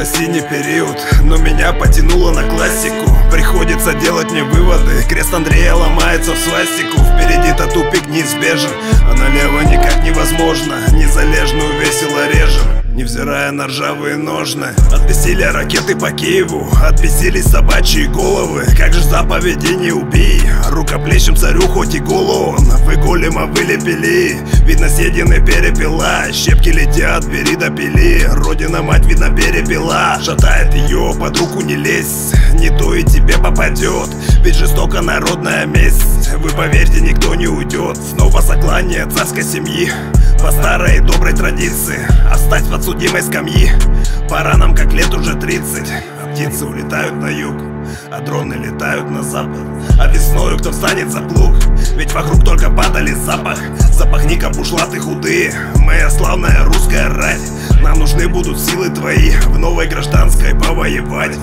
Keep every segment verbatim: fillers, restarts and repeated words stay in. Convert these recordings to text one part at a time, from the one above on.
это синий период, но меня потянуло на классику. Приходится делать мне выводы. Крест Андрея ломается в свастику. Впереди-то тупик неизбежен, а налево никак невозможно. Незалежную весело режем, невзирая на ржавые ножны. От бессилия ракеты по Киеву, отбесились собачьи головы. Как же заповеди не убей, рукоплещем царю хоть и голову. Вы голема вылепили, видно съедены перепела. Щепки летят, бери допили, родина мать видно перепела. Шатает ее, под руку не лезь, не то и тебе попадет. Ведь жестоко народная месть, вы поверьте, никто не уйдет. Снова заклание царской семьи, по старой доброй традиции, остать подсудимой скамьи. Пора нам, как лет уже тридцать. А птицы улетают на юг, а дроны летают на запад. А весною кто встанет за плуг? Ведь вокруг только падали запах. Запахни-ка бушлаты худые, моя славная русская рать. Нам нужны будут силы твои в новой гражданской повоевать.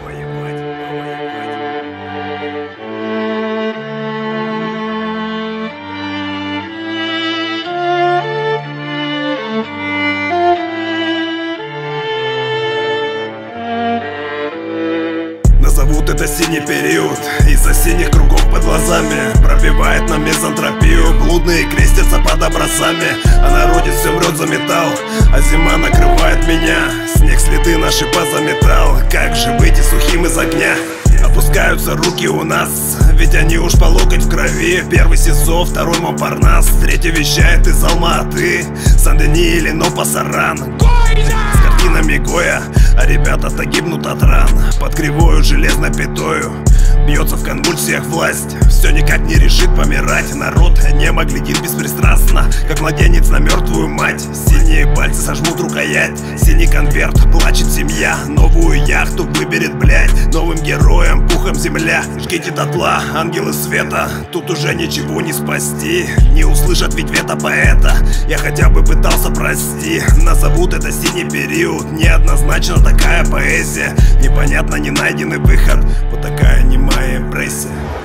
Зовут это синий период, из-за синих кругов под глазами пробивает нам мизантропию. Блудные крестятся под образцами, а народец все врет за металл. А зима накрывает меня, снег следы наши позаметал. Как же выйти сухим из огня? Опускаются руки у нас, ведь они уж по локоть в крови. Первый СИЗО, второй Монпарнас, третий вещает из Алматы, Сан-Дени или Новопассаран. С картинами Гоя, а ребята-то гибнут от ран. Под кривою железной пятою бьется в конвульсиях власть, все никак не решит помирать. Народ немо глядит беспристрастно, как младенец на мертвую мать. Синие пальцы сожмут рукоять, синий конверт, плачет семья. Новую яхту выберет, блять, новым героем пухом земля. Жгите дотла, ангелы света, тут уже ничего не спасти. Не услышат ведь вето поэта, я хотя бы пытался, прости. Назовут это синий период, неоднозначно такая поэзия. Непонятно, не найденный выход, вот такая немая импрессия.